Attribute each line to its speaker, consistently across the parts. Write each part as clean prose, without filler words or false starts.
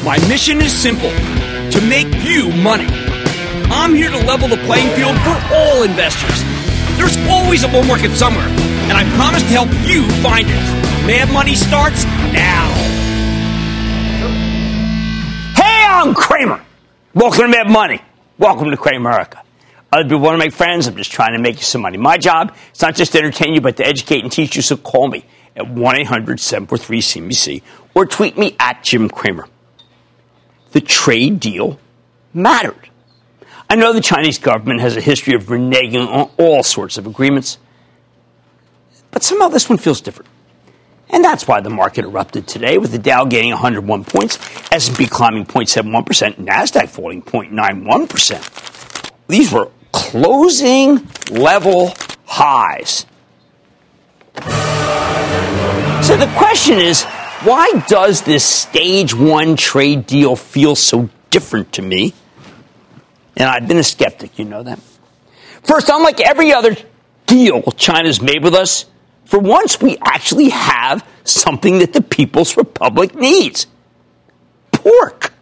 Speaker 1: My mission is simple, to make you money. I'm here to level the playing field for all investors. There's always a bull market somewhere, and I promise to help you find it. Mad Money starts now.
Speaker 2: Hey, I'm Cramer. Welcome to Mad Money. Welcome to Cramerica. Other people want to make friends. I'm just trying to make you some money. My job is not just to entertain you, but to educate and teach you. So call me at 1-800-743-CNBC or tweet me at Jim Cramer. The trade deal mattered. I know the Chinese government has a history of reneging on all sorts of agreements, but somehow this one feels different. And that's why the market erupted today, with the Dow gaining 101 points, S&P climbing 0.71%, NASDAQ falling 0.91%. These were closing level highs. So the question is, why does this stage one trade deal feel so different to me? And I've been a skeptic, you know that. First, unlike every other deal China's made with us, for once we actually have something that the People's Republic needs. Pork.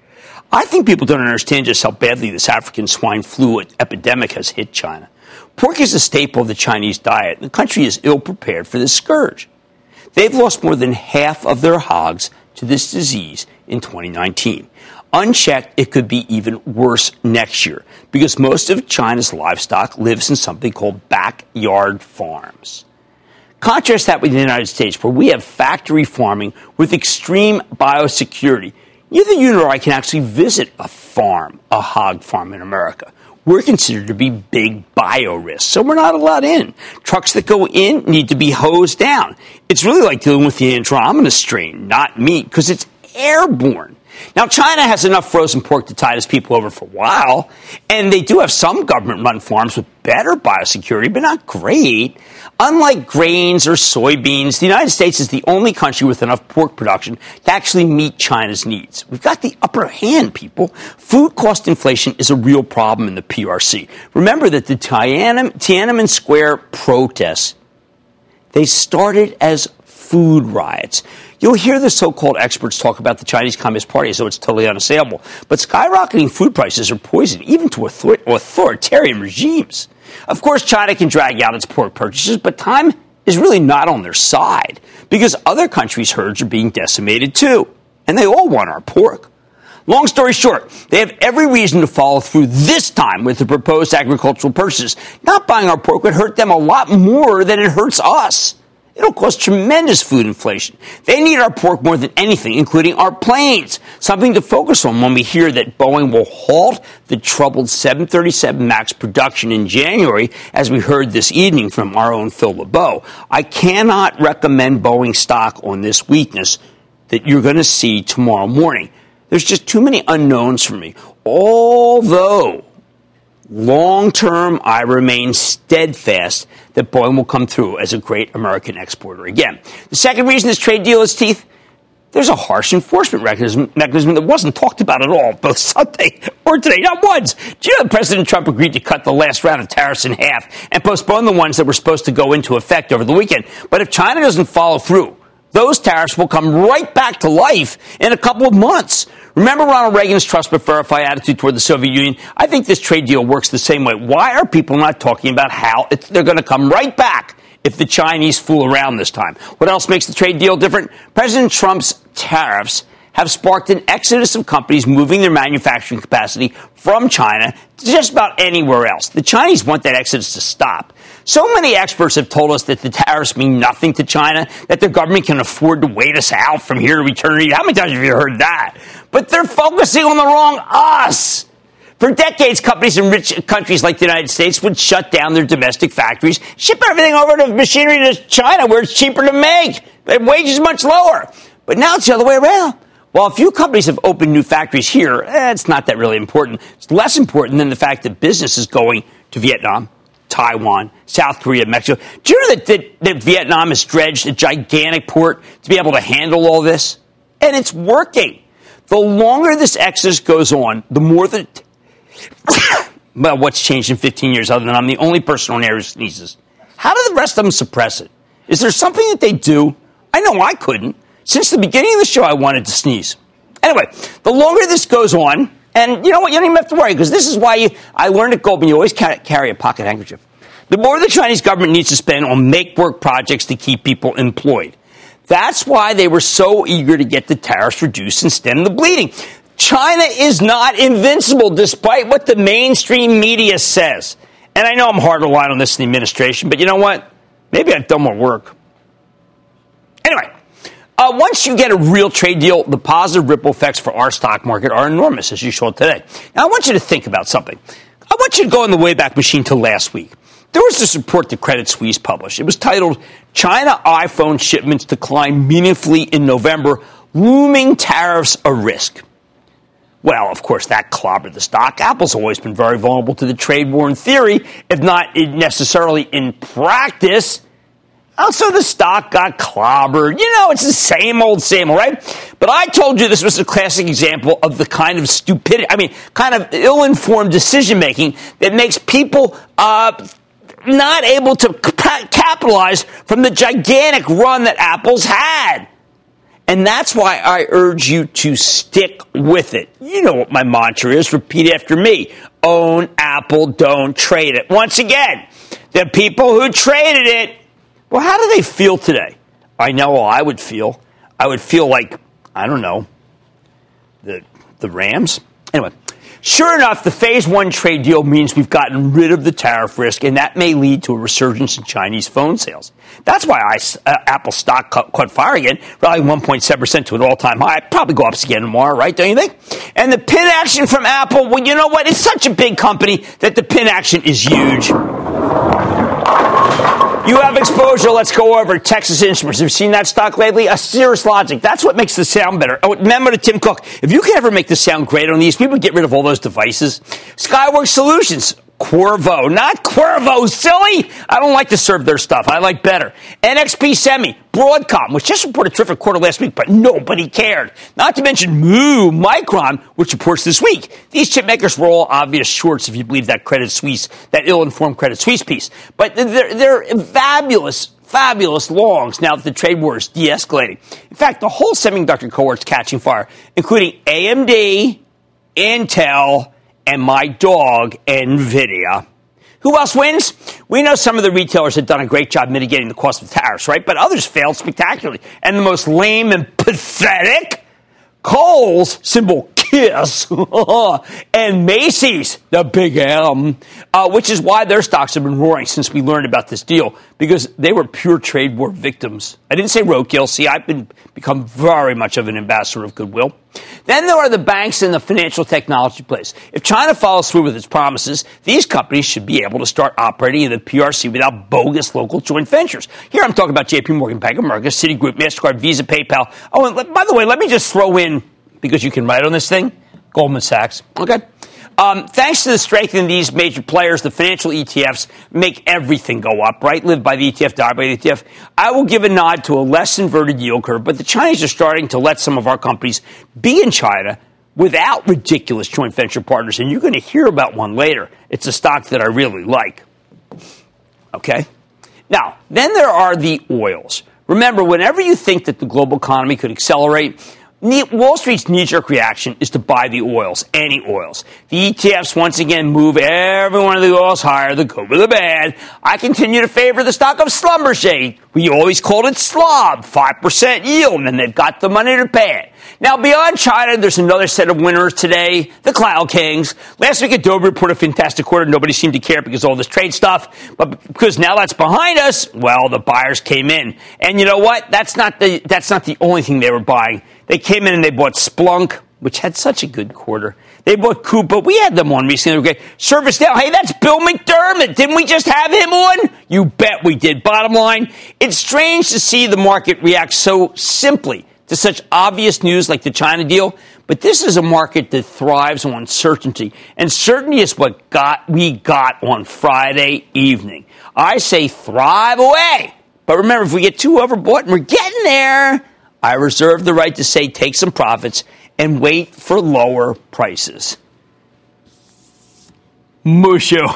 Speaker 2: I think people don't understand just how badly this African swine flu epidemic has hit China. Pork is a staple of the Chinese diet, and the country is ill prepared for this scourge. They've lost more than half of their hogs to this disease in 2019. Unchecked, it could be even worse next year because most of China's livestock lives in something called backyard farms. Contrast that with the United States, where we have factory farming with extreme biosecurity. Neither you nor I can actually visit a hog farm in America. We're considered to be big bio-risks, so we're not allowed in. Trucks that go in need to be hosed down. It's really like dealing with the Andromeda strain, not meat, because it's airborne. Now, China has enough frozen pork to tide its people over for a while, and they do have some government-run farms with better biosecurity, but not great. Unlike grains or soybeans, the United States is the only country with enough pork production to actually meet China's needs. We've got the upper hand, people. Food cost inflation is a real problem in the PRC. Remember that the Tiananmen Square protests, they started as food riots. You'll hear the so-called experts talk about the Chinese Communist Party as though it's totally unassailable. But skyrocketing food prices are poison, even to authoritarian regimes. Of course, China can drag out its pork purchases, but time is really not on their side because other countries' herds are being decimated too, and they all want our pork. Long story short, they have every reason to follow through this time with the proposed agricultural purchases. Not buying our pork would hurt them a lot more than it hurts us. It'll cause tremendous food inflation. They need our pork more than anything, including our planes. Something to focus on when we hear that Boeing will halt the troubled 737 MAX production in January, as we heard this evening from our own Phil LeBeau. I cannot recommend Boeing stock on this weakness that you're going to see tomorrow morning. There's just too many unknowns for me. Although long-term, I remain steadfast that Boeing will come through as a great American exporter again. The second reason this trade deal has teeth, there's a harsh enforcement mechanism that wasn't talked about at all, both Sunday or today, not once. Do you know President Trump agreed to cut the last round of tariffs in half and postpone the ones that were supposed to go into effect over the weekend? But if China doesn't follow through, those tariffs will come right back to life in a couple of months. Remember Ronald Reagan's trust but verify attitude toward the Soviet Union? I think this trade deal works the same way. Why are people not talking about how they're going to come right back if the Chinese fool around this time? What else makes the trade deal different? President Trump's tariffs have sparked an exodus of companies moving their manufacturing capacity from China to just about anywhere else. The Chinese want that exodus to stop. So many experts have told us that the tariffs mean nothing to China, that their government can afford to wait us out from here to eternity. How many times have you heard that? But they're focusing on the wrong us. For decades, companies in rich countries like the United States would shut down their domestic factories, ship everything over to machinery to China where it's cheaper to make, and wages much lower. But now it's the other way around. While a few companies have opened new factories here, it's not that really important. It's less important than the fact that business is going to Vietnam, Taiwan, South Korea, Mexico. Do you know that Vietnam has dredged a gigantic port to be able to handle all this? And it's working. The longer this exodus goes on, the more that... well, what's changed in 15 years other than I'm the only person on air who sneezes? How do the rest of them suppress it? Is there something that they do? I know I couldn't. Since the beginning of the show, I wanted to sneeze. Anyway, the longer this goes on, and you know what, you don't even have to worry, because this is why I learned at Goldman, you always carry a pocket handkerchief. The more the Chinese government needs to spend on make-work projects to keep people employed. That's why they were so eager to get the tariffs reduced and stem the bleeding. China is not invincible, despite what the mainstream media says. And I know I'm hard to rely on this in the administration, but you know what? Maybe I've done more work. Anyway, once you get a real trade deal, the positive ripple effects for our stock market are enormous, as you saw today. Now, I want you to think about something. I want you to go in the Wayback Machine to last week. There was this report that Credit Suisse published. It was titled, China iPhone Shipments Decline Meaningfully in November, Looming Tariffs a Risk. Well, of course, that clobbered the stock. Apple's always been very vulnerable to the trade war in theory, if not necessarily in practice. Also, the stock got clobbered. You know, it's the same old, right? But I told you this was a classic example of the kind of stupidity, kind of ill-informed decision-making that makes people not able to capitalize from the gigantic run that Apple's had. And that's why I urge you to stick with it. You know what my mantra is. Repeat after me. Own Apple, don't trade it. Once again, the people who traded it, well, how do they feel today? I know how I would feel. I would feel like, I don't know, the Rams. Anyway, sure enough, the Phase 1 trade deal means we've gotten rid of the tariff risk, and that may lead to a resurgence in Chinese phone sales. That's why Apple stock caught fire again, rallying 1.7% to an all-time high. It'd probably go up again tomorrow, right? Don't you think? And the pin action from Apple, well, you know what? It's such a big company that the pin action is huge. You have exposure. Let's go over Texas Instruments. Have you seen that stock lately? A Cirrus Logic. That's what makes the sound better. Oh, remember to Tim Cook. If you can ever make the sound great on these, people get rid of all those devices. Skyworks Solutions. Qorvo. Not Cuervo, silly. I don't like to serve their stuff. I like better. NXP Semi. Broadcom, which just reported a terrific quarter last week, but nobody cared. Not to mention Micron, which reports this week. These chip makers were all obvious shorts, if you believe that Credit Suisse, that ill-informed Credit Suisse piece. But they're fabulous longs now that the trade war is de-escalating. In fact, the whole semiconductor cohort's catching fire, including AMD, Intel, and my dog, NVIDIA. Who else wins? We know some of the retailers have done a great job mitigating the cost of tariffs, right? But others failed spectacularly. And the most lame and pathetic, Kohl's, symbol KISS, and Macy's, the big M, which is why their stocks have been roaring since we learned about this deal, because they were pure trade war victims. I didn't say roadkill. See, I've become very much of an ambassador of goodwill. Then there are the banks and the financial technology plays. If China follows through with its promises, these companies should be able to start operating in the PRC without bogus local joint ventures. Here I'm talking about JP Morgan, Bank of America, Citigroup, MasterCard, Visa, PayPal. Oh, and by the way, let me just throw in, because you can write on this thing, Goldman Sachs. Okay? Thanks to the strength in these major players, the financial ETFs make everything go up, right? Live by the ETF, die by the ETF. I will give a nod to a less inverted yield curve, but the Chinese are starting to let some of our companies be in China without ridiculous joint venture partners, and you're going to hear about one later. It's a stock that I really like. Okay? Now, then there are the oils. Remember, whenever you think that the global economy could accelerate, Wall Street's knee-jerk reaction is to buy the oils, any oils. The ETFs once again move every one of the oils higher, the good or the bad. I continue to favor the stock of Schlumberger. We always called it slob, 5% yield, and they've got the money to pay it. Now, beyond China, there's another set of winners today, the Cloud Kings. Last week, Adobe reported a fantastic quarter. Nobody seemed to care because of all this trade stuff. But because now that's behind us, well, the buyers came in. And you know what? That's not the only thing they were buying. They came in and they bought Splunk, which had such a good quarter. They bought Coupa. We had them on recently. Okay. ServiceNow. Hey, that's Bill McDermott. Didn't we just have him on? You bet we did. Bottom line, it's strange to see the market react so simply to such obvious news like the China deal. But this is a market that thrives on certainty. And certainty is what we got on Friday evening. I say thrive away. But remember, if we get too overbought, and we're getting there, I reserve the right to say take some profits and wait for lower prices. Mushu.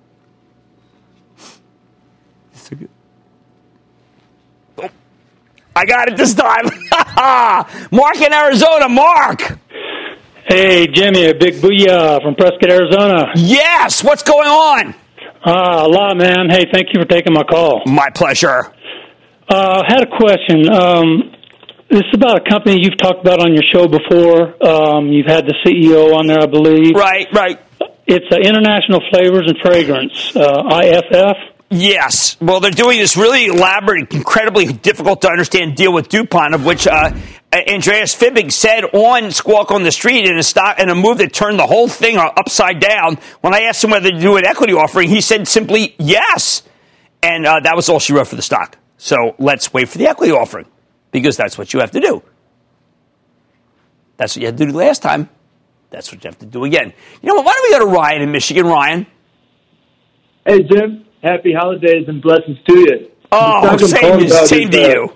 Speaker 2: Oh. I got it this time. Mark in Arizona. Mark.
Speaker 3: Hey, Jimmy, a big booyah from Prescott, Arizona.
Speaker 2: Yes, what's going on?
Speaker 3: A lot, man. Hey, thank you for taking my call.
Speaker 2: My pleasure.
Speaker 3: I had a question. This is about a company you've talked about on your show before. You've had the CEO on there, I believe.
Speaker 2: Right.
Speaker 3: It's International Flavors and Fragrance, IFF.
Speaker 2: Yes. Well, they're doing this really elaborate, incredibly difficult to understand deal with DuPont, of which Andreas Fibbig said on Squawk on the Street in a move that turned the whole thing upside down. When I asked him whether to do an equity offering, he said simply yes. And that was all she wrote for the stock. So let's wait for the equity offering, because that's what you have to do. That's what you had to do last time. That's what you have to do again. You know what? Why don't we go to Ryan in Michigan? Ryan.
Speaker 4: Hey, Jim. Happy holidays and blessings to you.
Speaker 2: Oh, same to you.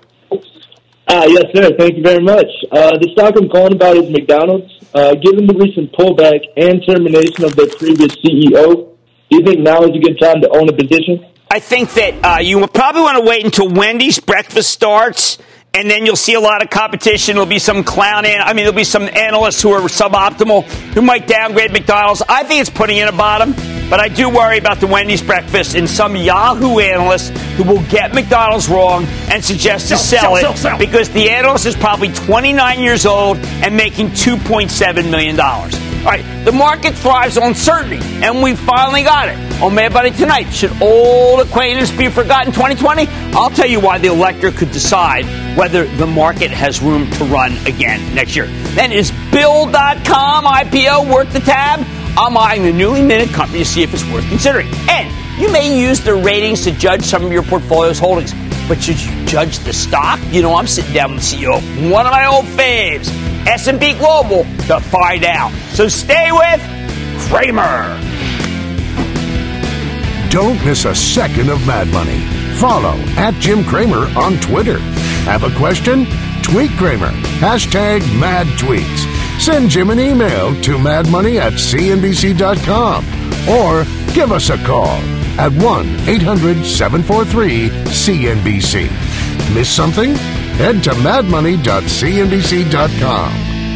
Speaker 4: Yes, sir. Thank you very much. The stock I'm calling about is McDonald's. Given the recent pullback and termination of their previous CEO, do you think now is a good time to own a position?
Speaker 2: I think that you will probably want to wait until Wendy's breakfast starts, and then you'll see a lot of competition. There'll be some there'll be some analysts who are suboptimal who might downgrade McDonald's. I think it's putting in a bottom, but I do worry about the Wendy's breakfast and some Yahoo analysts who will get McDonald's wrong and suggest to sell it because the analyst is probably 29 years old and making $2.7 million. All right, the market thrives on certainty, and we finally got it. On Mad Money tonight, should old acquaintance be forgotten 2020? I'll tell you why the elector could decide whether the market has room to run again next year. Then is Bill.com IPO worth the tab? I'm eyeing the newly minted company to see if it's worth considering. And you may use the ratings to judge some of your portfolio's holdings, but should you judge the stock? You know, I'm sitting down with the CEO of one of my old faves, S&P Global, to find out. So stay with Cramer.
Speaker 5: Don't miss a second of Mad Money. Follow @Jim Cramer on Twitter. Have a question? Tweet Cramer. #MadTweets. Send Jim an email to madmoney@cnbc.com or give us a call at 1-800-743-CNBC. Miss something? Head to madmoney.cnbc.com.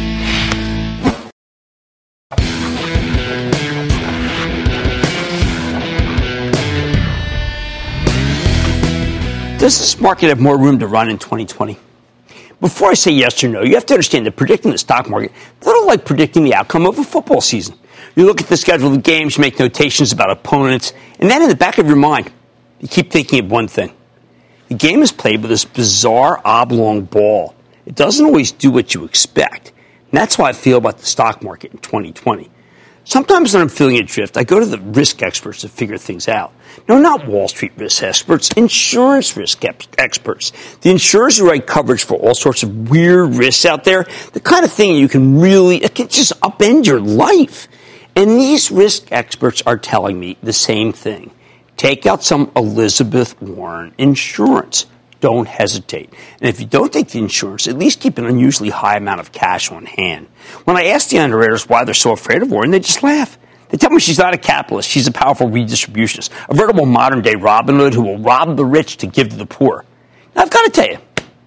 Speaker 2: Does this market have more room to run in 2020? Before I say yes or no, you have to understand that predicting the stock market is a little like predicting the outcome of a football season. You look at the schedule of the games, you make notations about opponents, and then in the back of your mind, you keep thinking of one thing. The game is played with this bizarre oblong ball. It doesn't always do what you expect. And that's how I feel about the stock market in 2020. Sometimes when I'm feeling adrift, I go to the risk experts to figure things out. No, not Wall Street risk experts, insurance risk experts. The insurers who write coverage for all sorts of weird risks out there, the kind of thing it can just upend your life. And these risk experts are telling me the same thing. Take out some Elizabeth Warren insurance. Don't hesitate. And if you don't take the insurance, at least keep an unusually high amount of cash on hand. When I ask the underwriters why they're so afraid of Warren, they just laugh. They tell me she's not a capitalist. She's a powerful redistributionist, a veritable modern-day Robin Hood who will rob the rich to give to the poor. Now, I've got to tell you,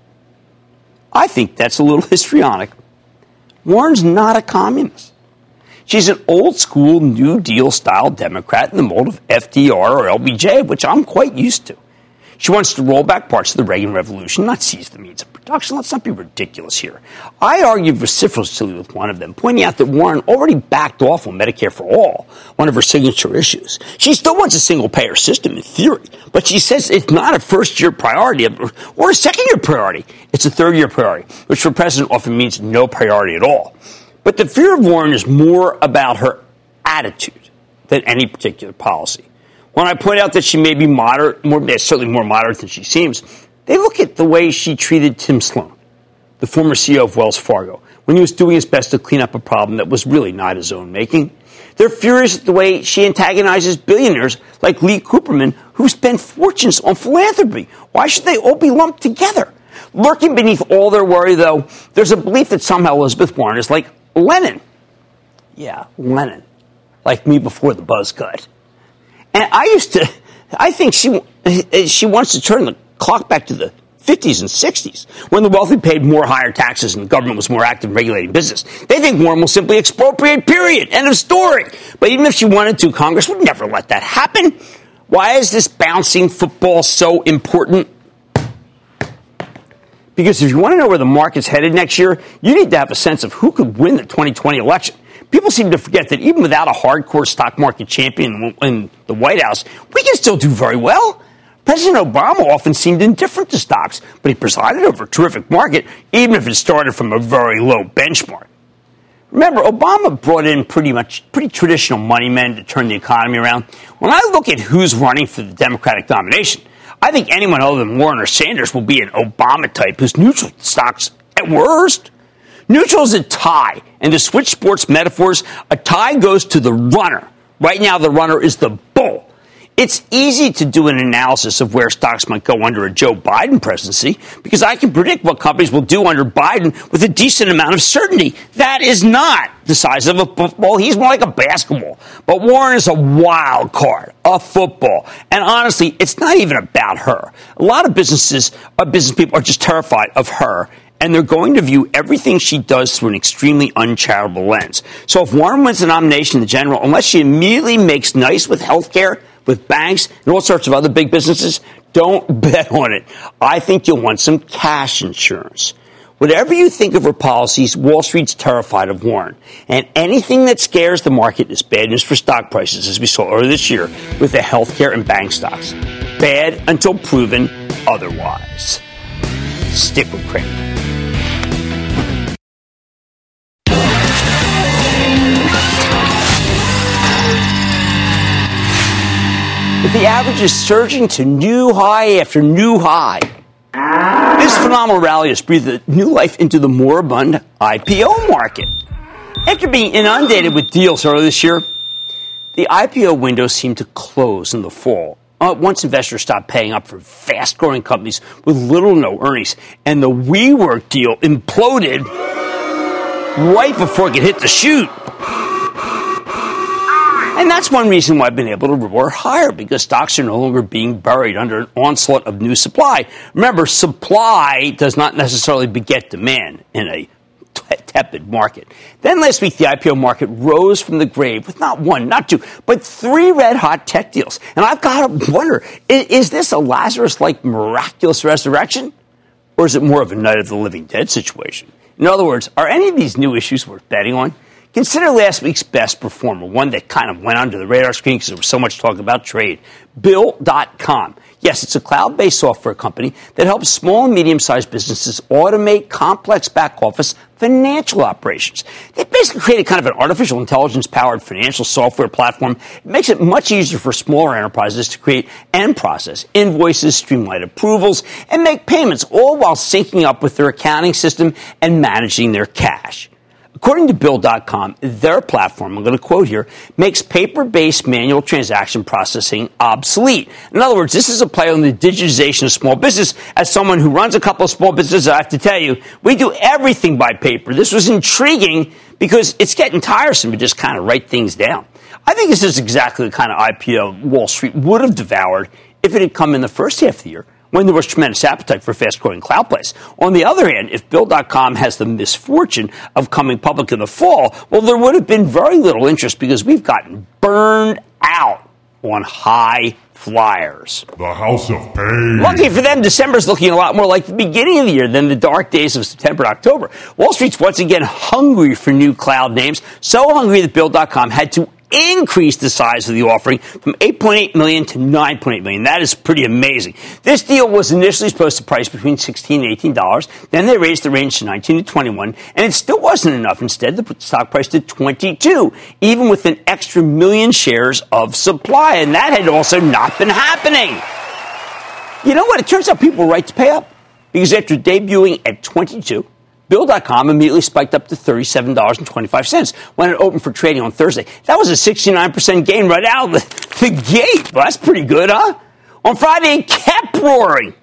Speaker 2: I think that's a little histrionic. Warren's not a communist. She's an old-school New Deal-style Democrat in the mold of FDR or LBJ, which I'm quite used to. She wants to roll back parts of the Reagan Revolution, not seize the means of production. Let's not be ridiculous here. I argued vociferously with one of them, pointing out that Warren already backed off on Medicare for All, one of her signature issues. She still wants a single-payer system in theory, but she says it's not a first-year priority or a second-year priority. It's a third-year priority, which for President often means no priority at all. But the fear of Warren is more about her attitude than any particular policy. When I point out that she may be moderate, certainly more moderate than she seems, they look at the way she treated Tim Sloan, the former CEO of Wells Fargo, when he was doing his best to clean up a problem that was really not his own making. They're furious at the way she antagonizes billionaires like Lee Cooperman, who spend fortunes on philanthropy. Why should they all be lumped together? Lurking beneath all their worry, though, there's a belief that somehow Elizabeth Warren is like Lenin. Yeah, Lenin. Like me before the buzz cut. And I think she wants to turn the clock back to the 50s and 60s, when the wealthy paid more higher taxes and the government was more active in regulating business. They think Warren will simply expropriate, period. End of story. But even if she wanted to, Congress would never let that happen. Why is this bouncing football so important? Because if you want to know where the market's headed next year, you need to have a sense of who could win the 2020 election. People seem to forget that even without a hardcore stock market champion in the White House, we can still do very well. President Obama often seemed indifferent to stocks, but he presided over a terrific market, even if it started from a very low benchmark. Remember, Obama brought in pretty traditional money men to turn the economy around. When I look at who's running for the Democratic nomination, I think anyone other than Warren or Sanders will be an Obama type who's neutral to stocks at worst. Neutral is a tie, and to switch sports metaphors, a tie goes to the runner. Right now, the runner is the bull. It's easy to do an analysis of where stocks might go under a Joe Biden presidency because I can predict what companies will do under Biden with a decent amount of certainty. That is not the size of a football. He's more like a basketball. But Warren is a wild card, a football. And honestly, it's not even about her. A lot of business people are just terrified of her. And they're going to view everything she does through an extremely uncharitable lens. So if Warren wins the nomination in general, unless she immediately makes nice with healthcare, with banks, and all sorts of other big businesses, don't bet on it. I think you'll want some cash insurance. Whatever you think of her policies, Wall Street's terrified of Warren. And anything that scares the market is bad news for stock prices, as we saw earlier this year with the healthcare and bank stocks. Bad until proven otherwise. Stick with Cramer. The average is surging to new high after new high. This phenomenal rally has breathed new life into the moribund IPO market. After being inundated with deals earlier this year, the IPO window seemed to close in the fall. Once investors stopped paying up for fast-growing companies with little or no earnings, and the WeWork deal imploded right before it could hit the chute. And that's one reason why I've been able to reward higher, because stocks are no longer being buried under an onslaught of new supply. Remember, supply does not necessarily beget demand in a tepid market. Then last week, the IPO market rose from the grave with not one, not two, but three red-hot tech deals. And I've got to wonder, is this a Lazarus-like miraculous resurrection? Or is it more of a Night of the Living Dead situation? In other words, are any of these new issues worth betting on? Consider last week's best performer, one that kind of went under the radar screen because there was so much talk about trade. Bill.com. Yes, it's a cloud-based software company that helps small and medium-sized businesses automate complex back-office financial operations. They basically created kind of an artificial intelligence-powered financial software platform. It makes it much easier for smaller enterprises to create and process invoices, streamline approvals, and make payments, all while syncing up with their accounting system and managing their cash. According to Bill.com, their platform, I'm going to quote here, makes paper-based manual transaction processing obsolete. In other words, this is a play on the digitization of small business. As someone who runs a couple of small businesses, I have to tell you, we do everything by paper. This was intriguing because it's getting tiresome to just kind of write things down. I think this is exactly the kind of IPO Wall Street would have devoured if it had come in the first half of the year, when there was tremendous appetite for fast-growing cloud plays. On the other hand, if Bill.com has the misfortune of coming public in the fall, well, there would have been very little interest because we've gotten burned out on high flyers.
Speaker 6: The House of Pain.
Speaker 2: Lucky for them, December's looking a lot more like the beginning of the year than the dark days of September and October. Wall Street's once again hungry for new cloud names, so hungry that Bill.com had to increase the size of the offering from $8.8 million to $9.8 million. That is pretty amazing. This deal was initially supposed to price between $16 and $18. Then they raised the range to $19 to $21, and it still wasn't enough. Instead, they put the stock price to $22, even with an extra million shares of supply, and that had also not been happening. You know what? It turns out people were right to pay up, because after debuting at $22, Bill.com immediately spiked up to $37.25 when it opened for trading on Thursday. That was a 69% gain right out of the gate. Well, that's pretty good, huh? On Friday, it kept roaring,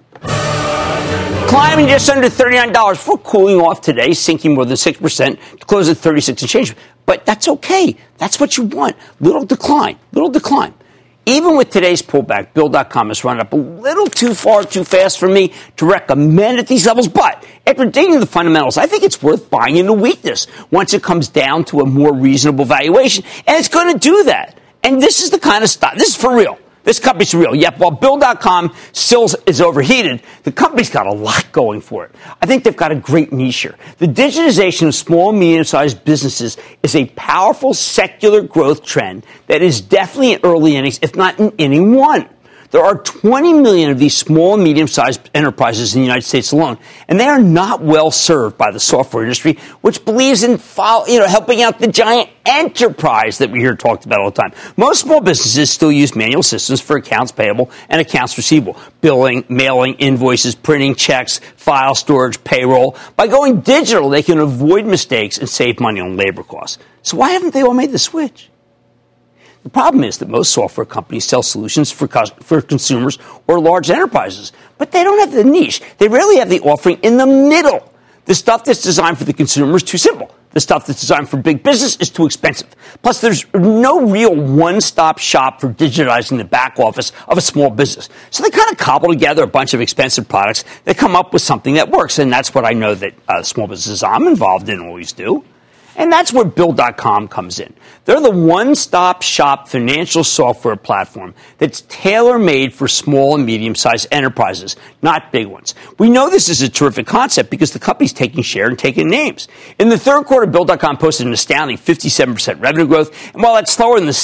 Speaker 2: climbing just under $39 before cooling off today, sinking more than 6% to close at 36 and change. But that's okay. That's what you want. Little decline. Even with today's pullback, Bill.com has run up a little too far, too fast for me to recommend at these levels. But after digging the fundamentals, I think it's worth buying into weakness once it comes down to a more reasonable valuation. And it's going to do that. And this is the kind of stock. This is for real. This company's real. Yep, while Bill.com still is overheated, the company's got a lot going for it. I think they've got a great niche here. The digitization of small and medium-sized businesses is a powerful secular growth trend that is definitely in early innings, if not in inning one. There are 20 million of these small and medium-sized enterprises in the United States alone, and they are not well served by the software industry, which believes in helping out the giant enterprise that we hear talked about all the time. Most small businesses still use manual systems for accounts payable and accounts receivable, billing, mailing, invoices, printing checks, file storage, payroll. By going digital, they can avoid mistakes and save money on labor costs. So why haven't they all made the switch? The problem is that most software companies sell solutions for consumers or large enterprises, but they don't have the niche. They rarely have the offering in the middle. The stuff that's designed for the consumer is too simple. The stuff that's designed for big business is too expensive. Plus, there's no real one-stop shop for digitizing the back office of a small business. So they kind of cobble together a bunch of expensive products that come up with something that works, and that's what I know that small businesses I'm involved in always do. And that's where Bill.com comes in. They're the one-stop shop financial software platform that's tailor-made for small and medium-sized enterprises, not big ones. We know this is a terrific concept because the company's taking share and taking names. In the third quarter, Bill.com posted an astounding 57% revenue growth, and while that's slower than the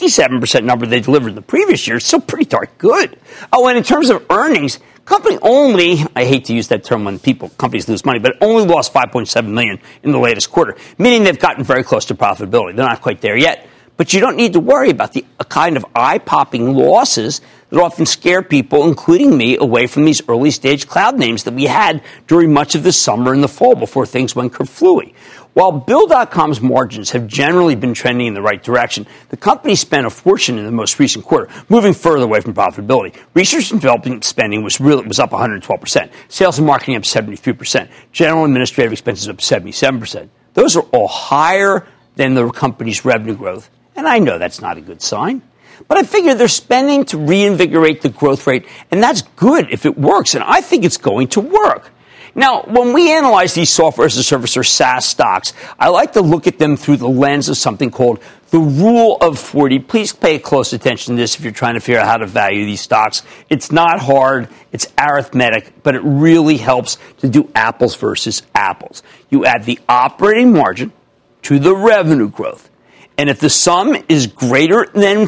Speaker 2: 67% number they delivered in the previous year, it's still pretty darn good. Oh, and in terms of earnings, company only, I hate to use that term when companies lose money, but only lost $5.7 million in the latest quarter, meaning they've gotten very close to profitability. They're not quite there yet, but you don't need to worry about the kind of eye-popping losses that often scare people, including me, away from these early-stage cloud names that we had during much of the summer and the fall before things went kerflooey. While Bill.com's margins have generally been trending in the right direction, the company spent a fortune in the most recent quarter, moving further away from profitability. Research and development spending was up 112%. Sales and marketing up 73%. General administrative expenses up 77%. Those are all higher than the company's revenue growth, and I know that's not a good sign. But I figure they're spending to reinvigorate the growth rate, and that's good if it works, and I think it's going to work. Now, when we analyze these software as a service or SaaS stocks, I like to look at them through the lens of something called the Rule of 40. Please pay close attention to this if you're trying to figure out how to value these stocks. It's not hard. It's arithmetic, but it really helps to do apples versus apples. You add the operating margin to the revenue growth. And if the sum is greater than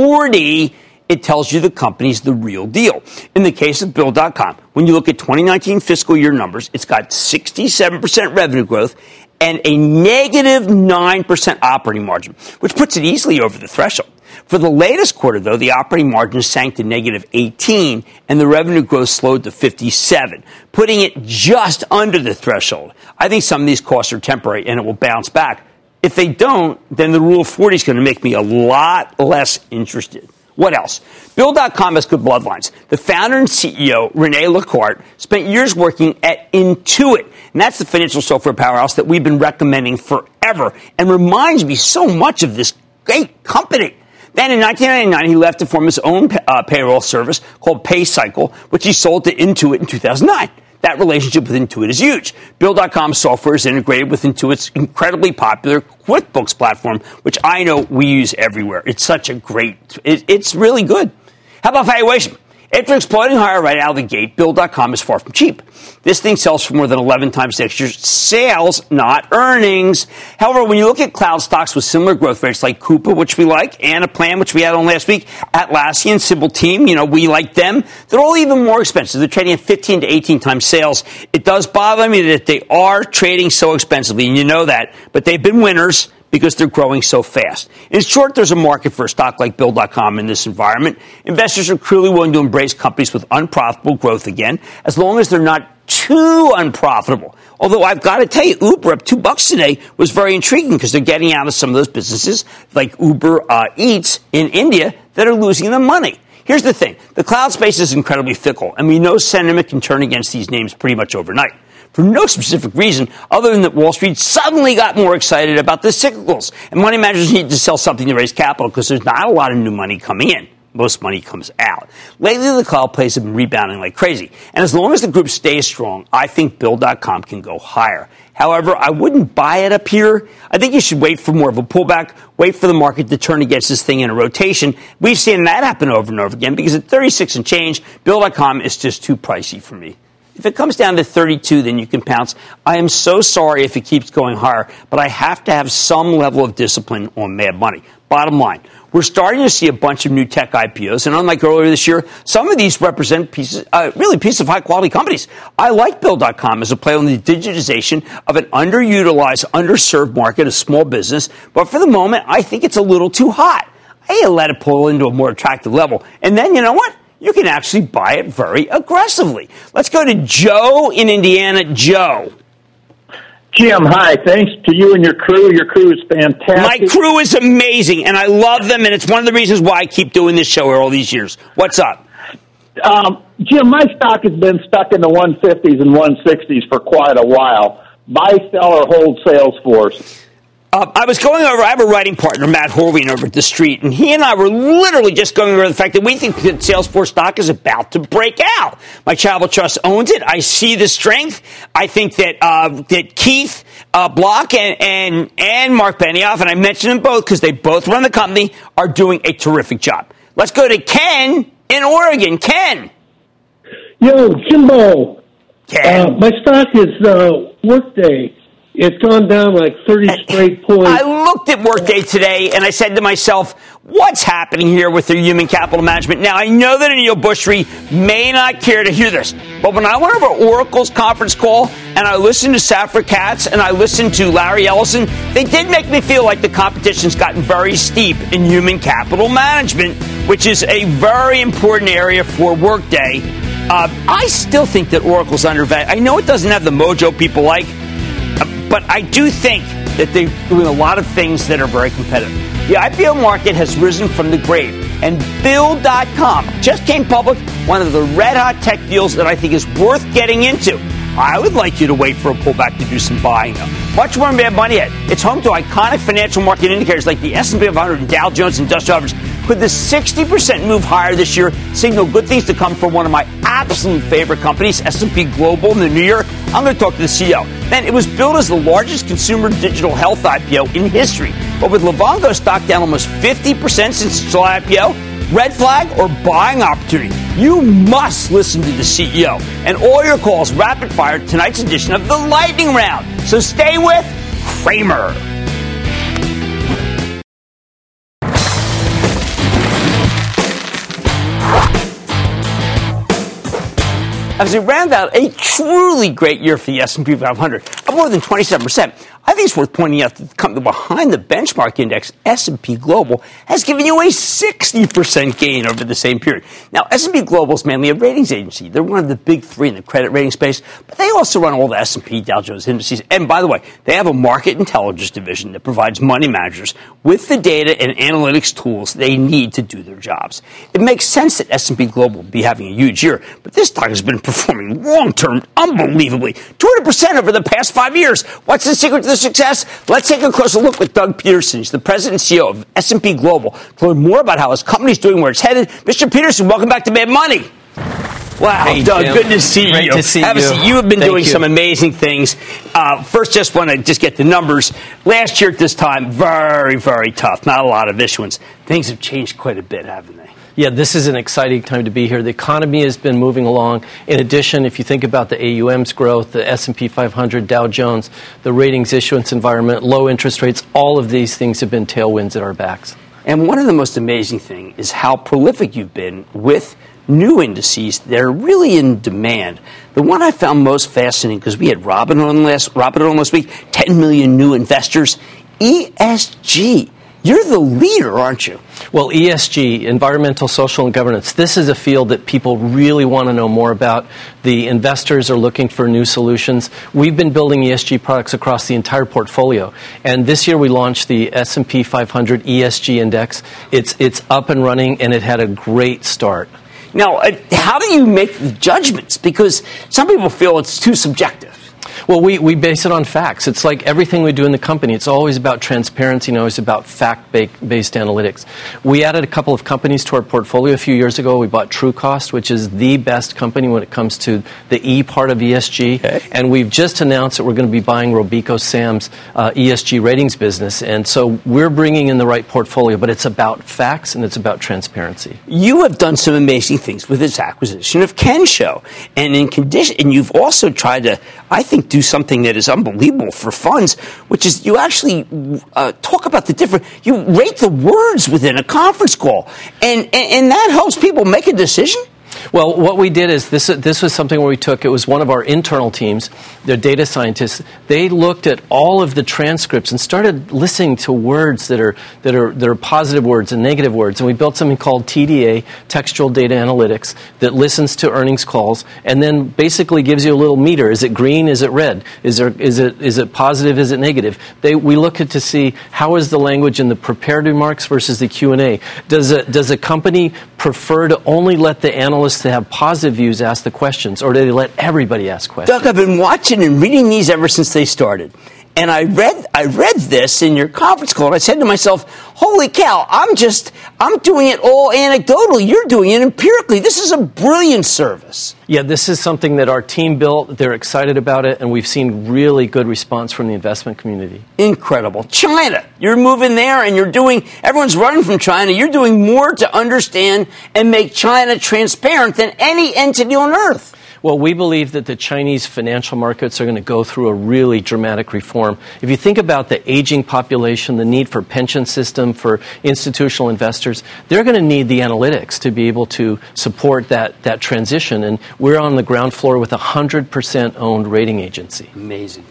Speaker 2: 40, it tells you the company's the real deal. In the case of Bill.com, when you look at 2019 fiscal year numbers, it's got 67% revenue growth and a negative 9% operating margin, which puts it easily over the threshold. For the latest quarter, though, the operating margin sank to negative 18 and the revenue growth slowed to 57, putting it just under the threshold. I think some of these costs are temporary and it will bounce back. If they don't, then the Rule of 40 is going to make me a lot less interested. What else? Bill.com has good bloodlines. The founder and CEO, Rene Lacerte, spent years working at Intuit, and that's the financial software powerhouse that we've been recommending forever and reminds me so much of this great company. Then in 1999, he left to form his own payroll service called PayCycle, which he sold to Intuit in 2009. That relationship with Intuit is huge. Bill.com software is integrated with Intuit's incredibly popular QuickBooks platform, which I know we use everywhere. It's such a great, it's really good. How about valuation? After exploding higher right out of the gate, Bill.com is far from cheap. This thing sells for more than 11 times next year's sales, not earnings. However, when you look at cloud stocks with similar growth rates like Coupa, which we like, Anaplan, which we had on last week, Atlassian, Sybil Team, we like them. They're all even more expensive. They're trading at 15 to 18 times sales. It does bother me that they are trading so expensively, and you know that, but they've been winners because they're growing so fast. In short, there's a market for a stock like Bill.com in this environment. Investors are clearly willing to embrace companies with unprofitable growth again, as long as they're not too unprofitable. Although I've got to tell you, Uber up $2 today was very intriguing because they're getting out of some of those businesses like Uber Eats in India that are losing them money. Here's the thing. The cloud space is incredibly fickle, and we know sentiment can turn against these names pretty much overnight. For no specific reason other than that Wall Street suddenly got more excited about the cyclicals, and money managers need to sell something to raise capital because there's not a lot of new money coming in. most money comes out. Lately, the cloud plays have been rebounding like crazy. And as long as the group stays strong, I think Bill.com can go higher. However, I wouldn't buy it up here. I think you should wait for more of a pullback, wait for the market to turn against this thing in a rotation. We've seen that happen over and over again because at 36 and change, Bill.com is just too pricey for me. If it comes down to 32, then you can pounce. I am so sorry if it keeps going higher, but I have to have some level of discipline on Mad Money. Bottom line, we're starting to see a bunch of new tech IPOs, and unlike earlier this year, some of these represent pieces of high-quality companies. I like Bill.com as a play on the digitization of an underutilized, underserved market of small business, but for the moment, I think it's a little too hot. I let it pull into a more attractive level, and then, you know what? You can actually buy it very aggressively. Let's go to Joe in Indiana. Joe.
Speaker 6: Jim, hi. Thanks to you and your crew. Your crew is fantastic.
Speaker 2: My crew is amazing, and I love them, and it's one of the reasons why I keep doing this show here all these years. What's up?
Speaker 6: Jim, my stock has been stuck in the 150s and 160s for quite a while. Buy, sell, or hold Salesforce.
Speaker 2: I was going over, I have a writing partner, Matt Horween, over at The Street, and he and I were literally just going over the fact that we think that Salesforce stock is about to break out. My Travel Trust owns it. I see the strength. I think that that Keith Block and Mark Benioff, and I mentioned them both because they both run the company, are doing a terrific job. Let's go to Ken in Oregon. Ken.
Speaker 7: Yo, Jimbo.
Speaker 2: Ken.
Speaker 7: My stock is Workday. It's gone down like 30 straight points.
Speaker 2: I looked at Workday today, and I said to myself, what's happening here with their human capital management? Now, I know that Anil Bushri may not care to hear this, but when I went over Oracle's conference call, and I listened to Safra Katz, and I listened to Larry Ellison, they did make me feel like the competition's gotten very steep in human capital management, which is a very important area for Workday. I still think that Oracle's undervalued. I know it doesn't have the mojo people like, but I do think that they're doing a lot of things that are very competitive. The IPO market has risen from the grave, and Bill.com just came public, one of the red-hot tech deals that I think is worth getting into. I would like you to wait for a pullback to do some buying, though. Much more Mad Money ahead. It's home to iconic financial market indicators like the S&P 500 and Dow Jones Industrial Average. Could the 60% move higher this year signal good things to come for one of my absolute favorite companies, S&P Global in the New Year? I'm going to talk to the CEO. Man, it was billed as the largest consumer digital health IPO in history. But with Livongo stock down almost 50% since its July IPO, red flag or buying opportunity? You must listen to the CEO. And all your calls rapid fire tonight's edition of the Lightning Round. So stay with Cramer. As we round out a truly great year for the S&P 500, up more than 27%, I think it's worth pointing out that the company behind the benchmark index, S&P Global, has given you a 60% gain over the same period. Now, S&P Global is mainly a ratings agency. They're one of the big three in the credit rating space, but they also run all the S&P Dow Jones indices. And by the way, they have a market intelligence division that provides money managers with the data and analytics tools they need to do their jobs. It makes sense that S&P Global will be having a huge year, but this stock has been performing long-term unbelievably, 200% over the past 5 years. What's the secret to the success? Let's take a closer look with Doug Peterson. He's the president and CEO of S&P Global to learn more about how his company's doing, where it's headed. Mr. Peterson, welcome back to Mad Money. Wow,
Speaker 8: hey,
Speaker 2: Doug,
Speaker 8: Jim.
Speaker 2: good to see you.
Speaker 8: Great to see
Speaker 2: Have a
Speaker 8: you.
Speaker 2: seat. You have been
Speaker 8: Thank
Speaker 2: doing
Speaker 8: you.
Speaker 2: some amazing things. First, just want to get the numbers. Last year at this time, very, very tough. Not a lot of issuance. Things have changed quite a bit, haven't they?
Speaker 8: Yeah, this is an exciting time to be here. The economy has been moving along. In addition, if you think about the AUM's growth, the S&P 500, Dow Jones, the ratings issuance environment, low interest rates, all of these things have been tailwinds at our backs.
Speaker 2: And one of the most amazing things is how prolific you've been with new indices that are really in demand. The one I found most fascinating, because we had Robin on last week, 10 million new investors, ESG. You're the leader, aren't you?
Speaker 8: Well, ESG, environmental, social, and governance, this is a field that people really want to know more about. The investors are looking for new solutions. We've been building ESG products across the entire portfolio. And this year we launched the S&P 500 ESG Index. It's up and running, and it had a great start.
Speaker 2: Now, how do you make the judgments? Because some people feel it's too subjective.
Speaker 8: Well, we base it on facts. It's like everything we do in the company. It's always about transparency and always about fact-based analytics. We added a couple of companies to our portfolio a few years ago. We bought TrueCost, which is the best company when it comes to the E part of ESG. Okay. And we've just announced that we're going to be buying RobecoSAM's ESG ratings business. And so we're bringing in the right portfolio, but it's about facts and it's about transparency.
Speaker 2: You have done some amazing things with this acquisition of Kensho. And you've also tried to, I think, do something that is unbelievable for funds, which is you actually talk about you rate the words within a conference call. And that helps people make a decision?
Speaker 8: Well, what we did is this was something where it was one of our internal teams, their data scientists. They looked at all of the transcripts and started listening to words that are positive words and negative words. And we built something called TDA, Textual Data Analytics, that listens to earnings calls and then basically gives you a little meter. Is it green? Is it red? Is it positive? Is it negative? We look at to see how is the language in the prepared remarks versus the Q&A. Does a company prefer to only let the analysts to have positive views ask the questions, or do they let everybody ask questions?
Speaker 2: Doug, I've been watching and reading these ever since they started. And I read this in your conference call, and I said to myself, holy cow, I'm doing it all anecdotally. You're doing it empirically. This is a brilliant service.
Speaker 8: Yeah, this is something that our team built. They're excited about it, and we've seen really good response from the investment community.
Speaker 2: Incredible. China, you're moving there, and everyone's running from China. You're doing more to understand and make China transparent than any entity on earth.
Speaker 8: Well, we believe that the Chinese financial markets are going to go through a really dramatic reform. If you think about the aging population, the need for pension system, for institutional investors, they're going to need the analytics to be able to support that transition. And we're on the ground floor with a 100% owned rating agency.
Speaker 2: Amazing.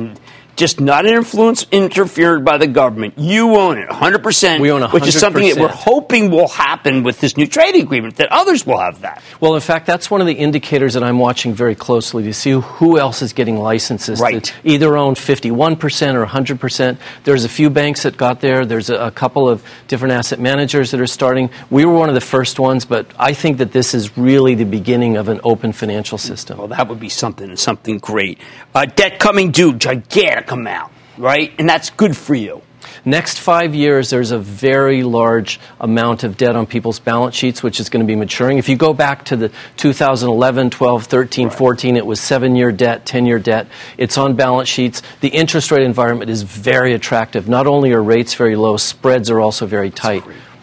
Speaker 2: Just not interfered by the government. You own it 100%.
Speaker 8: We own 100%.
Speaker 2: Which is something that we're hoping will happen with this new trading agreement, that others will have that.
Speaker 8: Well, in fact, that's one of the indicators that I'm watching very closely to see who else is getting licenses to either own 51% or 100%. There's a few banks that got there. There's a couple of different asset managers that are starting. We were one of the first ones, but I think that this is really the beginning of an open financial system.
Speaker 2: Well, that would be something great. Debt coming due, gigantic amount, right? And that's good for you.
Speaker 8: Next 5 years, there's a very large amount of debt on people's balance sheets, which is going to be maturing. If you go back to the 2011, 12, 13, 14, it was 7-year debt, 10-year debt. It's on balance sheets. The interest rate environment is very attractive. Not only are rates very low, spreads are also very tight.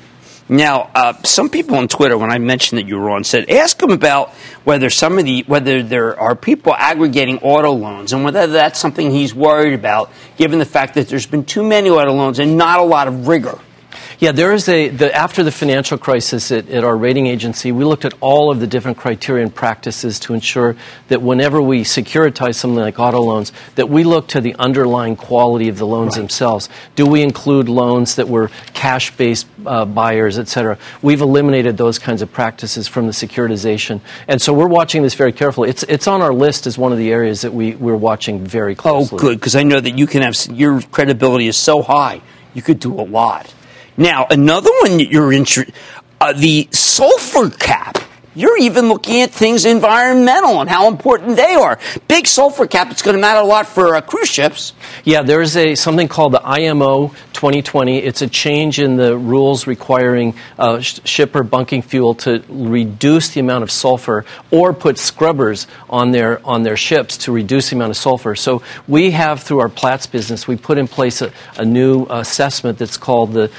Speaker 2: Now, some people on Twitter, when I mentioned that you were on, said, ask them about whether there are people aggregating auto loans and whether that's something he's worried about, given the fact that there's been too many auto loans and not a lot of rigor.
Speaker 8: Yeah, there is after the financial crisis at our rating agency, we looked at all of the different criteria and practices to ensure that whenever we securitize something like auto loans, that we look to the underlying quality of the loans themselves. Do we include loans that were cash-based buyers, et cetera? We've eliminated those kinds of practices from the securitization. And so we're watching this very carefully. It's on our list as one of the areas that we're watching very closely.
Speaker 2: Oh, good, because I know that you can have your credibility is so high, you could do a lot. Now, another one that you're interested, the sulfur cap. You're even looking at things environmental and how important they are. Big sulfur cap, it's going to matter a lot for cruise ships.
Speaker 8: Yeah, there's something called the IMO 2020. It's a change in the rules requiring shipper bunking fuel to reduce the amount of sulfur or put scrubbers on their ships to reduce the amount of sulfur. So we have, through our Platts business, we put in place a new assessment that's called the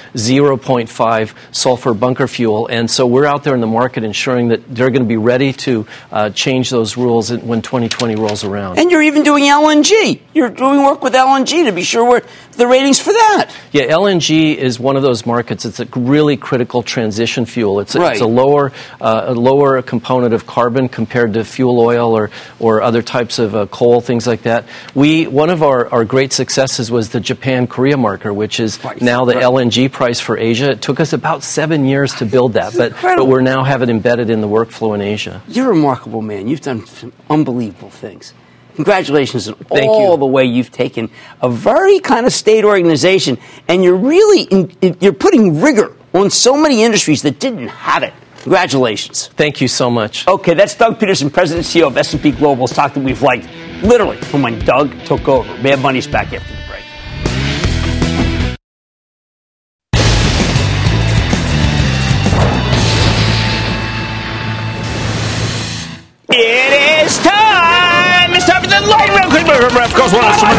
Speaker 8: 0.5 sulfur bunker fuel. And so we're out there in the market ensuring that they're going to be ready to change those rules when 2020 rolls around.
Speaker 2: And you're even doing LNG. You're doing work with LNG to be sure we're the ratings for that.
Speaker 8: Yeah, LNG is one of those markets. It's a really critical transition fuel. It's a lower component of carbon compared to fuel oil or other types of coal, things like that. One of our great successes was the Japan-Korea marker, which is now the LNG price for Asia. It took us about 7 years to build that, but we're now have it embedded in the workflow in Asia.
Speaker 2: You're a remarkable man. You've done some unbelievable things. Congratulations on all the way you've taken a very kind of state organization, and you're putting rigor on so many industries that didn't have it. Congratulations.
Speaker 8: Thank you so much.
Speaker 2: Okay, that's Doug Peterson, President and CEO of S&P Global, stock that we've liked literally, from when Doug took over. Mad Money's back after the break. It is time! It's time for the lightning round. Of course,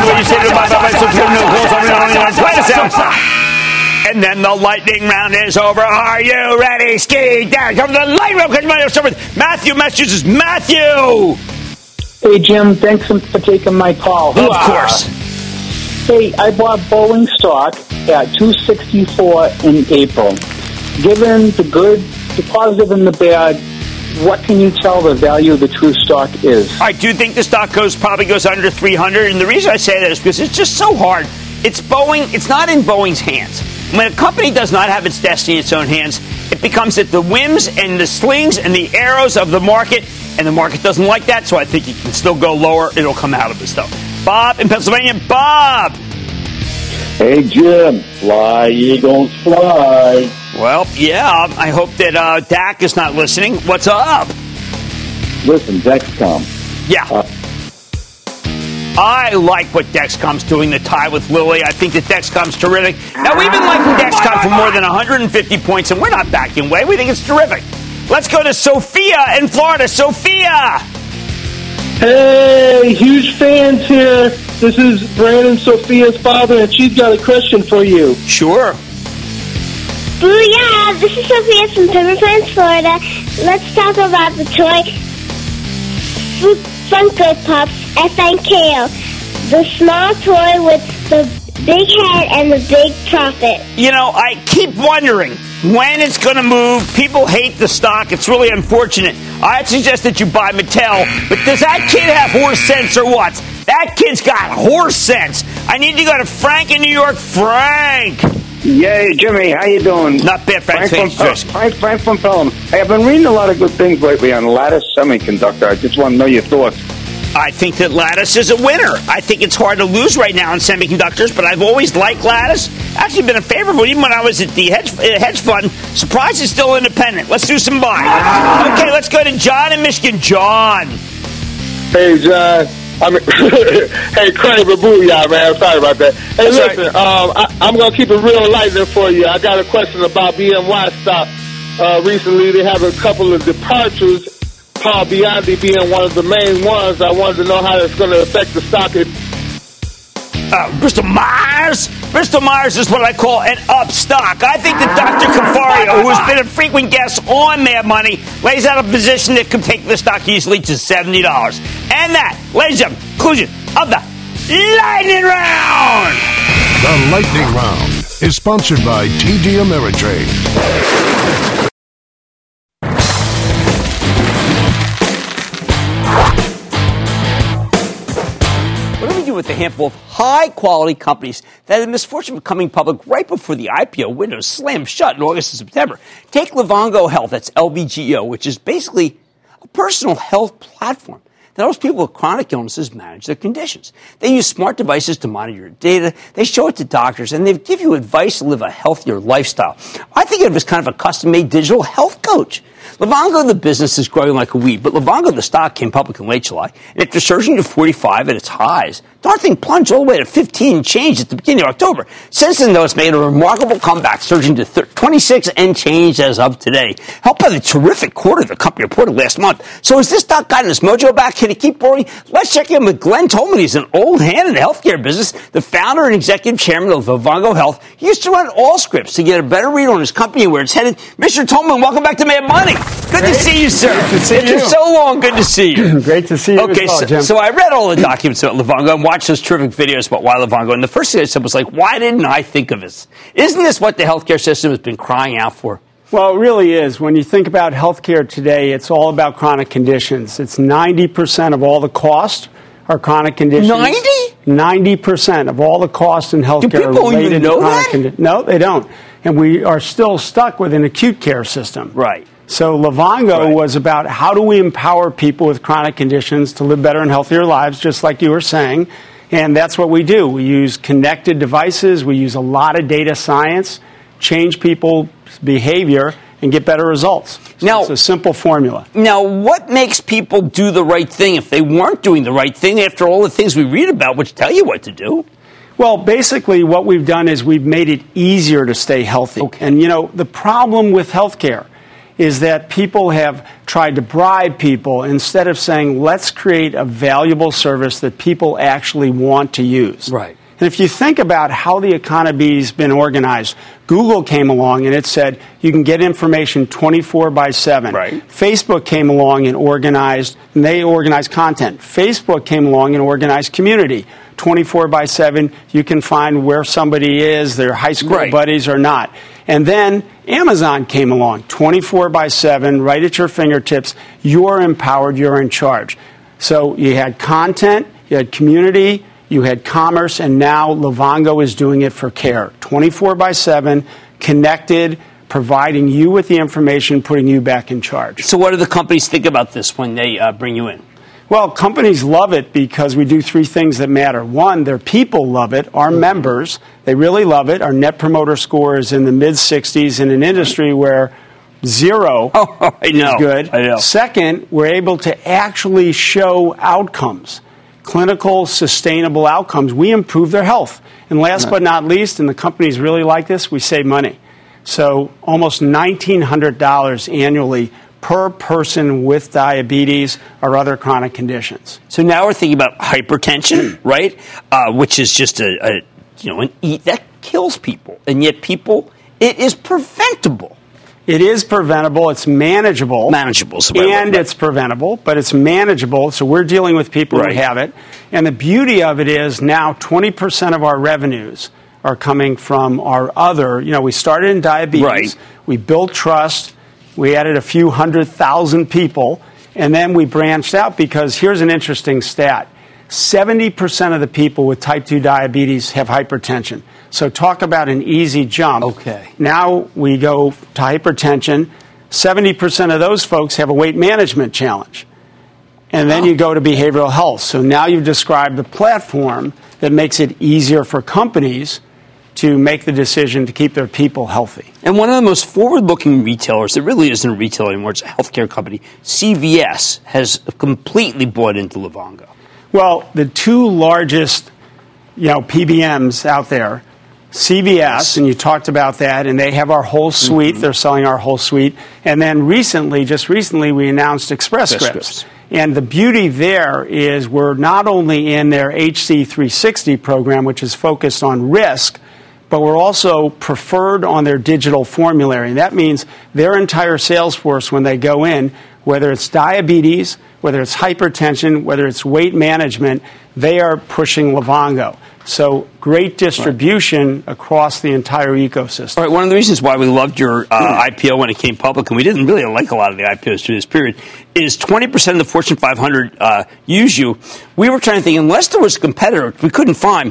Speaker 2: and then the lightning round is over. Are you ready? Ski down. Come to the lightning round. I'll start with Matthew, Massachusetts. Matthew!
Speaker 9: Hey, Jim. Thanks for taking my call.
Speaker 2: Of course.
Speaker 9: Hey, I bought Boeing stock at $264 in April. Given the good, the positive, and the bad, what can you tell the value of the true stock is?
Speaker 2: I do think the stock probably goes under 300, and the reason I say that is because it's just so hard. It's Boeing. It's not in Boeing's hands. When a company does not have its destiny in its own hands, it becomes at the whims and the slings and the arrows of the market, and the market doesn't like that, so I think it can still go lower. It'll come out of it, though. Bob in Pennsylvania. Bob!
Speaker 10: Hey, Jim. Fly, Eagles, fly.
Speaker 2: Well, yeah, I hope that Dak is not listening. What's up?
Speaker 10: Listen, Dexcom.
Speaker 2: Yeah. I like what Dexcom's doing, the tie with Lilly. I think that Dexcom's terrific. Now, we've been liking Dexcom for more than 150 points, and we're not backing away. We think it's terrific. Let's go to Sophia in Florida. Sophia!
Speaker 7: Hey, huge fans here. This is Brandon, Sophia's father, and she's got a question for you.
Speaker 2: Sure.
Speaker 11: Booyah! This is Sophia from Pepper Pines, Florida. Let's talk about the toy Funko Pops FNKO. The small toy with the big head and the big profit.
Speaker 2: You know, I keep wondering when it's going to move. People hate the stock. It's really unfortunate. I'd suggest that you buy Mattel, but does that kid have horse sense or what? That kid's got horse sense. I need to go to Frank in New York. Frank!
Speaker 12: Yay, Jimmy, how you doing?
Speaker 2: Not bad, Frank
Speaker 12: from Pelham. Hey, I've been reading a lot of good things lately on Lattice Semiconductor. I just want to know your thoughts.
Speaker 2: I think that Lattice is a winner. I think it's hard to lose right now in semiconductors, but I've always liked Lattice. Actually been a favorite even when I was at the hedge fund. Surprised it's still independent. Let's do some buying. Okay, let's go to John in Michigan. John.
Speaker 13: Hey, John. Hey, Kramer, booyah, man. Sorry about that. Hey,
Speaker 2: that's
Speaker 13: listen,
Speaker 2: right.
Speaker 13: I'm going to keep it real light there for you. I got a question about BNY stock. Recently, they have a couple of departures. Paul Biondi being one of the main ones. I wanted to know how it's going to affect the stock.
Speaker 2: Bristol Myers? Bristol Myers is what I call an up stock. I think that Dr. Cafario, who has been a frequent guest on Mad Money, lays out a position that could take the stock easily to $70. And that, ladies and gentlemen, conclusion of the Lightning Round.
Speaker 5: The Lightning Round is sponsored by TD Ameritrade.
Speaker 2: With a handful of high-quality companies that had the misfortune of becoming public right before the IPO windows slammed shut in August and September. Take Livongo Health, that's LVGO, which is basically a personal health platform that helps people with chronic illnesses manage their conditions. They use smart devices to monitor your data, they show it to doctors, and they give you advice to live a healthier lifestyle. I think of it as kind of a custom-made digital health coach. Livongo, the business, is growing like a weed, but Livongo, the stock, came public in late July, and after surging to 45 at its highs, darn thing plunged all the way to 15 and change at the beginning of October. Since then, though, it's made a remarkable comeback, surging to 26 and change as of today, helped by the terrific quarter the company reported last month. So has this stock gotten its mojo back? Can it keep roaring? Let's check in with Glenn Tolman. He's an old hand in the healthcare business, the founder and executive chairman of Livongo Health. He used to run Allscripts to get a better read on his company and where it's headed. Mr. Tolman, welcome back to Mad Money. Good to see you, sir.
Speaker 14: Good to see you.
Speaker 2: After so long, good to see you.
Speaker 14: Great to see you as well, Jim.
Speaker 2: So I read all the documents about Livongo and watched those terrific videos about why Livongo. And the first thing I said was like, why didn't I think of this? Isn't this what the healthcare system has been crying out for?
Speaker 14: Well, it really is. When you think about healthcare today, it's all about chronic conditions. It's 90% of all the cost are chronic conditions. 90% of all the costs in healthcare are related to chronic conditions. No, they don't. And we are still stuck with an acute care system.
Speaker 2: Right.
Speaker 14: So Livongo was about how do we empower people with chronic conditions to live better and healthier lives, just like you were saying. And that's what we do. We use connected devices. We use a lot of data science, change people's behavior, and get better results. So
Speaker 2: now,
Speaker 14: it's a simple formula.
Speaker 2: Now, what makes people do the right thing if they weren't doing the right thing after all the things we read about, which tell you what to do?
Speaker 14: Well, basically, what we've done is we've made it easier to stay healthy.
Speaker 2: Okay.
Speaker 14: And, the problem with healthcare is that people have tried to bribe people instead of saying, let's create a valuable service that people actually want to use.
Speaker 2: Right.
Speaker 14: And if you think about how the economy's been organized, Google came along and it said you can get information 24/7.
Speaker 2: Right.
Speaker 14: Facebook came along and they organized content. Facebook came along and organized community. 24/7, you can find where somebody is, their high school buddies or not. And then Amazon came along, 24/7, right at your fingertips. You're empowered, you're in charge. So you had content, you had community, you had commerce, and now Livongo is doing it for care. 24/7, connected, providing you with the information, putting you back in charge.
Speaker 2: So what do the companies think about this when they bring you in?
Speaker 14: Well, companies love it because we do three things that matter. One, their people love it. Our members, they really love it. Our Net Promoter Score is in the mid-60s in an industry where 0 is good.
Speaker 2: I know.
Speaker 14: Second, we're able to actually show outcomes, clinical, sustainable outcomes. We improve their health. And last but not least, and the companies really like this, we save money. So almost $1,900 annually per person with diabetes or other chronic conditions.
Speaker 2: So now we're thinking about hypertension, right? Which is just an that kills people, and yet it is preventable.
Speaker 14: It is preventable. It's manageable.
Speaker 2: Manageable,
Speaker 14: it's preventable, but it's manageable. So we're dealing with people who have it, and the beauty of it is now 20% of our revenues are coming from our other. We started in diabetes. We built trust. We added a few 100,000 people, and then we branched out because here's an interesting stat. 70% of the people with type 2 diabetes have hypertension. So talk about an easy jump.
Speaker 2: Okay.
Speaker 14: Now we go to hypertension. 70% of those folks have a weight management challenge. And then you go to behavioral health. So now you've described the platform that makes it easier for companies to make the decision to keep their people healthy.
Speaker 2: And one of the most forward-looking retailers, it really isn't a retailer anymore, it's a healthcare company, CVS, has completely bought into Livongo.
Speaker 14: Well, the two largest, PBMs out there, CVS, and you talked about that, and they have our whole suite. They're selling our whole suite. And then just recently, we announced Express Scripts. And the beauty there is we're not only in their HC360 program, which is focused on risk, but we're also preferred on their digital formulary. And that means their entire sales force, when they go in, whether it's diabetes, whether it's hypertension, whether it's weight management, they are pushing Livongo. So great distribution across the entire ecosystem.
Speaker 2: All right, one of the reasons why we loved your IPO when it came public, and we didn't really like a lot of the IPOs through this period, is 20% of the Fortune 500 use you. We were trying to think, unless there was a competitor we couldn't find,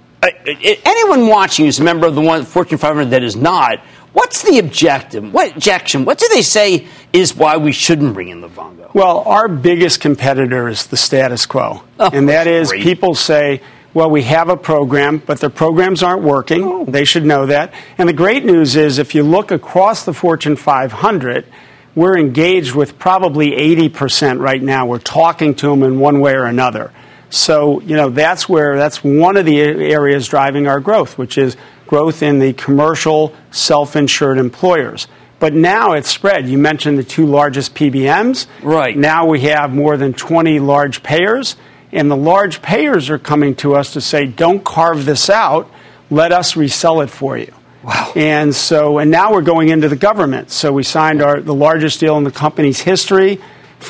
Speaker 2: anyone watching who's a member of the Fortune 500 that is not, what's the objective? What do they say is why we shouldn't bring in Livongo?
Speaker 14: Well, our biggest competitor is the status quo. And that is people say, well, we have a program, but their programs aren't working. They should know that. And the great news is if you look across the Fortune 500, we're engaged with probably 80% right now. We're talking to them in one way or another. So, that's one of the areas driving our growth, which is growth in the commercial self-insured employers. But now it's spread. You mentioned the two largest PBMs.
Speaker 2: Right.
Speaker 14: Now we have more than 20 large payers, and the large payers are coming to us to say, don't carve this out. Let us resell it for you.
Speaker 2: Wow.
Speaker 14: And now we're going into the government. So we signed the largest deal in the company's history,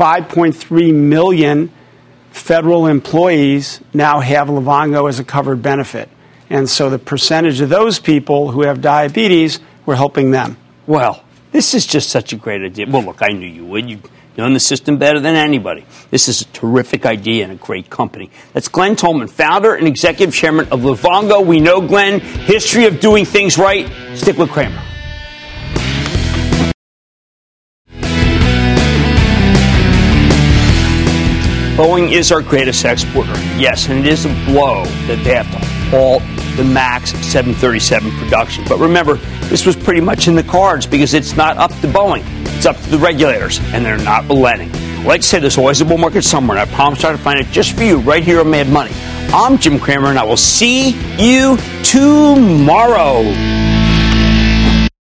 Speaker 14: 5.3 million federal employees now have Livongo as a covered benefit. And so the percentage of those people who have diabetes, we're helping them.
Speaker 2: Well, this is just such a great idea. Well, look, I knew you would. You've known the system better than anybody. This is a terrific idea and a great company. That's Glenn Tolman, founder and executive chairman of Livongo. We know Glenn, history of doing things right. Stick with Cramer. Boeing is our greatest exporter, yes, and it is a blow that they have to halt the MAX 737 production. But remember, this was pretty much in the cards because it's not up to Boeing. It's up to the regulators, and they're not relenting. Like I said, there's always a bull market somewhere, and I promise I'll find it just for you right here on Mad Money. I'm Jim Cramer, and I will see you tomorrow.